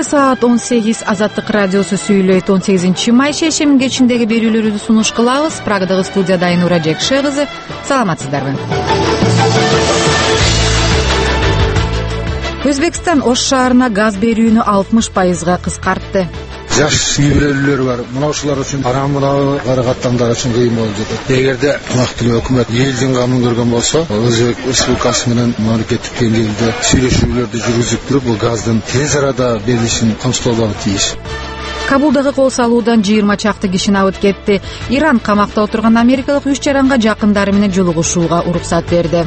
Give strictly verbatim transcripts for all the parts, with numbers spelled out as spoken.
саат он сегиз Азаттык радиосу сүйлөйт. он сегизинчи май шейшембин кечиндеги берүүлөрүбүздү сунуш кылабыз. Прагадагы студияда Айнура Жекше кызы. Саламатсыздарбы? Өзбекстан Ош шаарына газ берүүнү алтымыш пайызга кыскартты. Жаш үй бүлөлөр бар. Мына ушулар үчүн арамына карагаттандар үчүн кыйын болуп жатат. Эгерде убактылуу өкмөт элдин камын көргөн болсо, Өзбек Республикасы менен мамлекеттик деңгээлде сүйлөшүүлөрдү жүргүзүп туруп, бул газдын тез арада берилишин камсыздоого тийиш. Кабулдагы кол салуудан жыйырма чакты киши абыт кетти. Иран камакта отурган америкалык үч жаранга жакындары менен жолугушууга уруксат берди.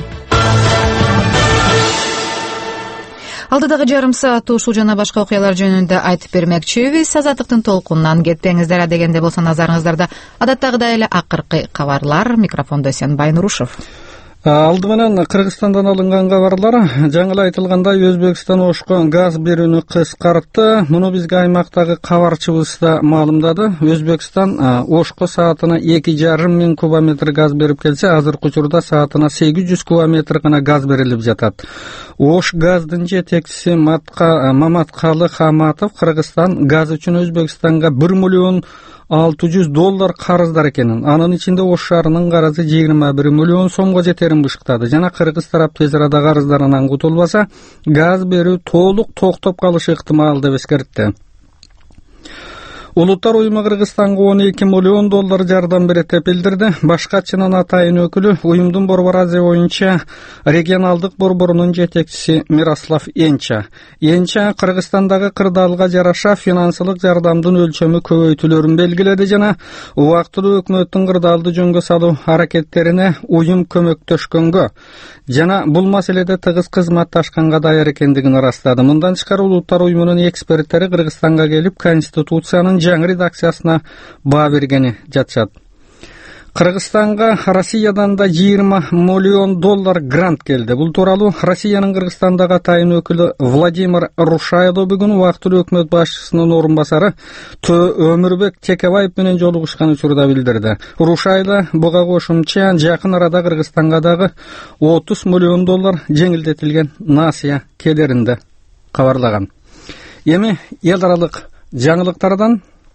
Алдыдагы жарым саатта ушул жана башка окуялар жөнүндө айтып бермекчибиз. Азаттыктын толкунунан кетпеңиздер. Дегенде болсо назарыңыздарда адаттагыдай эле акыркы кабарлар. Микрофондо Эсенбай Нурушев. Алды менен Кыргызстандан алынган кабарлар. Жаңы эле айтылгандай, Өзбекстан Ошко газ берүүнү кыскартты. Муну бизге аймактагы кабарчыбыз да маалымдады. Өзбекстан Ошко саатына эки жарым миң кубометр газ берип келсе, азыркы учурда саатына сегиз жүз кубометр гана газ берилип жатат. Ош газдын жетекчиси Маматкалы Хаматов Кыргызстан газ үчүн Өзбекстанга бир миллион алты жүз доллар карыздар экенин, анын ичинде Ош шаарынын карызы жыйырма бир миллион сомго жетерин бышыктады. Жана кыргыз тарап тез арада карыздарынан кутулбаса, газ берүү толук токтоп калышы ыктымал деп эскертти. Улуттар уюму Кыргызстанга он эки миллион доллар жардам берет деп билдирди. Башкачынын атайын өкүлү уюмдун Борбор Азия боюнча регионалдык борборунун жетекчиси Мирослав Энча. Энча Кыргызстандагы кырдаалга жараша финансылык жардамдын өлчөмү көбөйтүлөрүн белгиледи жана убактылуу өкмөттүн кырдаалды жөнгө салуу аракеттерине уюм көмөктөшкөнгө жана бул маселеде тыгыз кызматташканга даяр экендигин ырастады. Мындан тышкары улуттар уюмунун эксперттери Кыргызстанга келип Конституциянын жаңы редакциясына баа бергени жатышат. Кыргызстанга Россиядан да жыйырма миллион доллар грант келди. Бул тууралуу Россиянын Кыргызстандагы атайын өкүлү Владимир Рушайло бүгүн убактылуу өкмөт башчысынын орун басары Өмүрбек Текебаев менен жолугушкан учурда билдирди. Рушайло буга кошумча жакын арада Кыргызстанга дагы отуз миллион доллар жеңилдетилген насыя келеринде кабарлаган. Эми эл аралык жаңылыктардан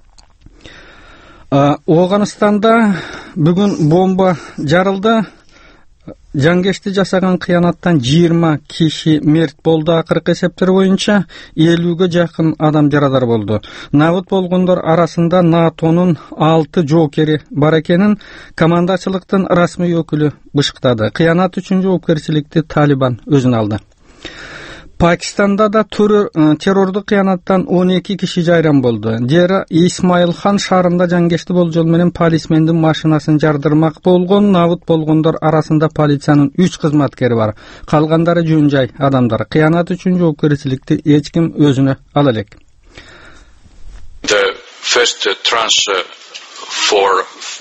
Оганстанда бүгүн бомба жарылды. Жангешти жасаган кыянаттан жыйырма киши мерт болду. Акыркы эсептер боюнча элүүгө жакын адам жарадар болду. Набыт болгондор арасында НАТОнун алты жоокери бар экенин командачылыктын расмий өкүлү бышыктады. Кыянат үчүн жоопкерчиликти Талибан өзүнө алды. Пакистанда да террордук кыянаттан он эки киши жайран болду. Дера Исмаил Хан шаарында жангешти болжол менен полисмендин машинасын жардырмак болгон. Набыт болгондор арасында полициянын үч кызматкери бар. Калгандары жөн жай адамдар. Кыянат үчүн жоопкерчиликти эч ким өзүнө ала элек. The first tranche for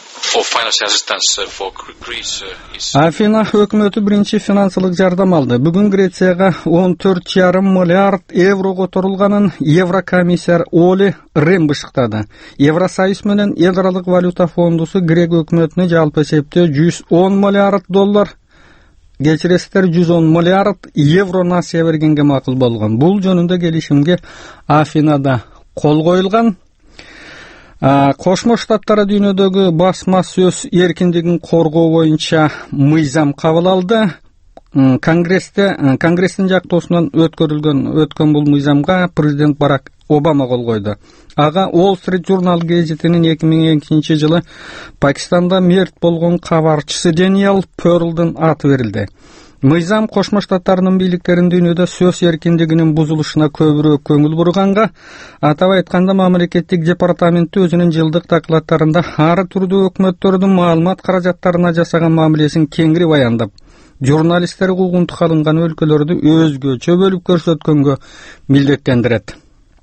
Афина өкмөтү биринчи финансылык жардам алды. Бүгүн Грецияга он төрт жарым миллиард евро которулганын Еврокомиссар Оли Рен бышыктады. Евросоюз менен эл аралык валюта фондусу Грек өкмөтүнө жалпы эсепте жүз он миллиард доллар, кечиресиздер жүз он миллиард евро насыя бергенге макул болгон. Бул жөнүндө келишимге Афинада кол коюлган. Кошмо Штаттары дүйнөдөгү басма сөз эркиндигин коргоо боюнча мыйзам кабыл алды. Конгрессте Конгресстин жактоосунан өткөрүлгөн өткөн бул мыйзамга президент Барак Обама кол койду. Ага Wall Street Journal гезитинин эки миң экинчи жылы Пакистанда мерт болгон кабарчысы Дэниел Перлдын аты берилди. Мыйзам Кошмо Штаттарынын бийликтерин дүйнөдө сөз эркиндигинин бузулушуна көбүрөөк көңүл бурганга, атап айтканда мамлекеттик департаменти өзүнүн жылдык докладтарында ар түрдүү өкмөттөрдүн маалымат каражаттарына жасаган мамилесин кеңири баяндап, журналисттер куугунтук алынган өлкөлөрдү өзгөчө бөлүп көрсөткөнгө милдеттендирет.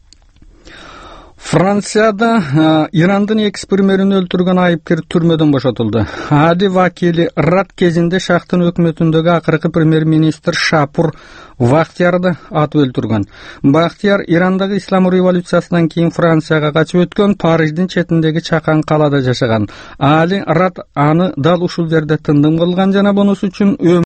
Францияда Ирандын экс-премьерин өлтүргөн айыпкер түрмөдөн бошотулду. Али вакили Рат кезинде шактын өкмөтүндөгү акыркы премьер-министр Шапур Вахтиярды атып өлтүргөн. Вахтияр Ирандагы ислам революциясынан кийин Францияга качып өткөн, Париждин четиндеги чакан калада жашаган. Али Рат аны дал ушул жерде тындым кылган жана бунусу үчүн